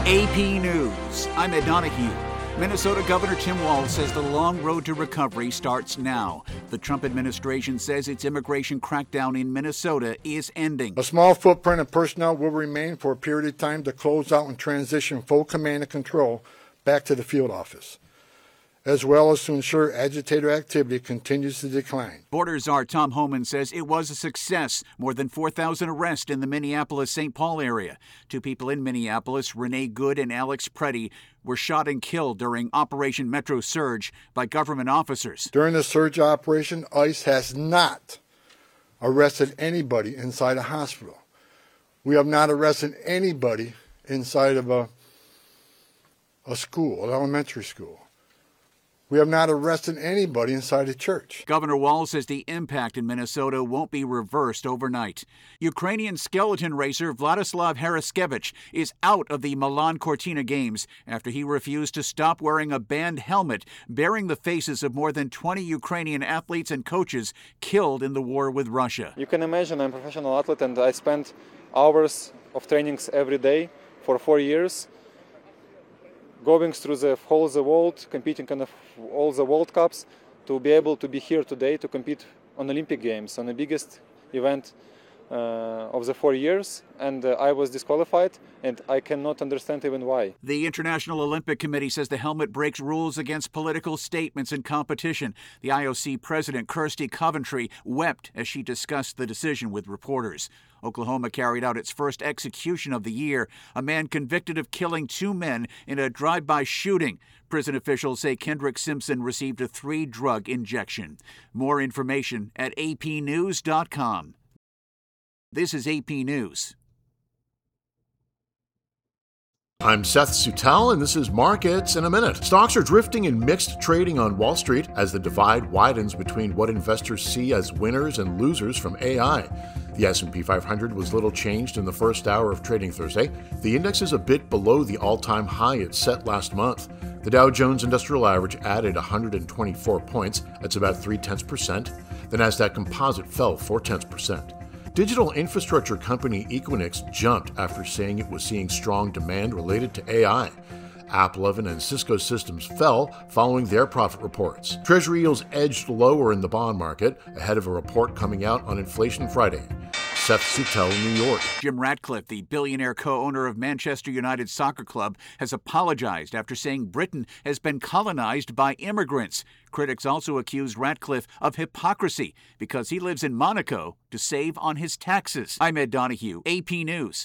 AP News, I'm Ed Donahue. Minnesota Governor Tim Walz says the long road to recovery starts now. The Trump administration says its immigration crackdown in Minnesota is ending. A small footprint of personnel will remain for a period of time to close out and transition full command and control back to the field office, as well as to ensure agitator activity continues to decline. Border Czar Tom Homan says it was a success. More than 4,000 arrests in the Minneapolis-St. Paul area. Two people in Minneapolis, Renee Good and Alex Preddy, were shot and killed during Operation Metro Surge by government officers. During the surge operation, ICE has not arrested anybody inside a hospital. We have not arrested anybody inside of a school, an elementary school. We have not arrested anybody inside a church. Governor Walz says the impact in Minnesota won't be reversed overnight. Ukrainian skeleton racer Vladislav Haraskevich is out of the Milan Cortina Games after he refused to stop wearing a banned helmet bearing the faces of more than 20 Ukrainian athletes and coaches killed in the war with Russia. You can imagine I'm a professional athlete and I spent hours of trainings every day for 4 years. Going through the whole the world, competing in all the World Cups, to be able to be here today to compete on Olympic Games, on the biggest event of the 4 years, and I was disqualified, and I cannot understand even why. The International Olympic Committee says the helmet breaks rules against political statements in competition. The IOC president, Kirsty Coventry, wept as she discussed the decision with reporters. Oklahoma carried out its first execution of the year, a man convicted of killing 2 men in a drive-by shooting. Prison officials say Kendrick Simpson received a 3-drug injection. More information at apnews.com. This is AP News. I'm Seth Sutel, and this is Markets in a Minute. Stocks are drifting in mixed trading on Wall Street as the divide widens between what investors see as winners and losers from AI. The S&P 500 was little changed in the first hour of trading Thursday. The index is a bit below the all-time high it set last month. The Dow Jones Industrial Average added 124 points. That's about 0.3%. The Nasdaq Composite fell 0.4%. Digital infrastructure company Equinix jumped after saying it was seeing strong demand related to AI. AppLovin and Cisco Systems fell following their profit reports. Treasury yields edged lower in the bond market ahead of a report coming out on inflation Friday. Seth Sutel, New York. Jim Ratcliffe, the billionaire co-owner of Manchester United Soccer Club, has apologized after saying Britain has been colonized by immigrants. Critics also accuse Ratcliffe of hypocrisy because he lives in Monaco to save on his taxes. I'm Ed Donahue, AP News.